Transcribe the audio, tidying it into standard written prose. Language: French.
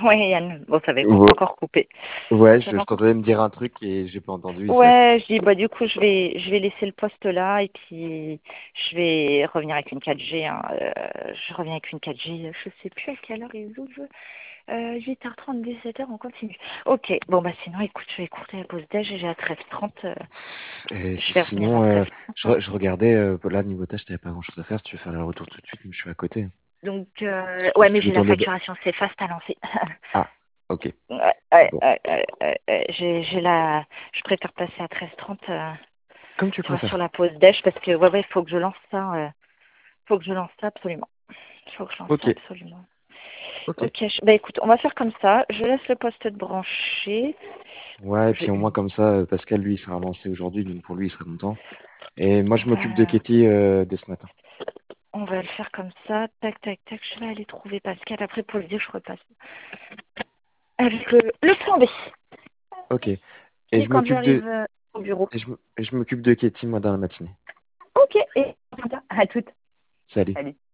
Ouais, Yann. Bon, ça va Ouais, encore couper. ouais, Ça va je encore. t'entendais me dire un truc et j'ai pas entendu et ça a coupé. Ouais, je dis, bah, du coup, je vais laisser le poste là et puis je vais revenir avec une 4G, hein. Je reviens avec une 4G, je sais plus à quelle heure il ouvre. 8h30, 17h, on continue. Ok, bon, bah, sinon, écoute, je vais écourter la pause déj et j'ai à 13h30. Et Je vais revenir à sinon, 13h30, hein. je regardais, là, niveau tâche, t'avais pas grand-chose à faire. Si tu veux faire le retour tout de suite, mais je suis à côté. Donc, Si ouais, mais tu veux j'ai la tourner. facturation, c'est fast à lancer. Ah, ok. Ouais, ouais, Bon, ouais, j'ai la. Je préfère passer à 13h30, comme tu tu vois, sur préfères. la pause déj parce que, ouais, il faut que je lance ça. Faut que je lance ça absolument. Faut que je lance Ok, ça absolument. ok. Ok, bah écoute, on va faire comme ça. Je laisse le poste de branché. Ouais, et Je, puis au moins comme ça, Pascal, lui, il sera lancé aujourd'hui, donc pour lui, il sera content. Et moi, on je m'occupe de va, Katie dès ce matin. on va le faire comme ça. Tac, tac, tac. Je vais aller trouver Pascal. Après, pour le dire, je repasse. Avec le plan B. Ok. Et Et je quand m'occupe de, j'arrive au bureau. et je m'occupe de Katie, moi, dans la matinée. Ok, et à toute. Salut. Salut.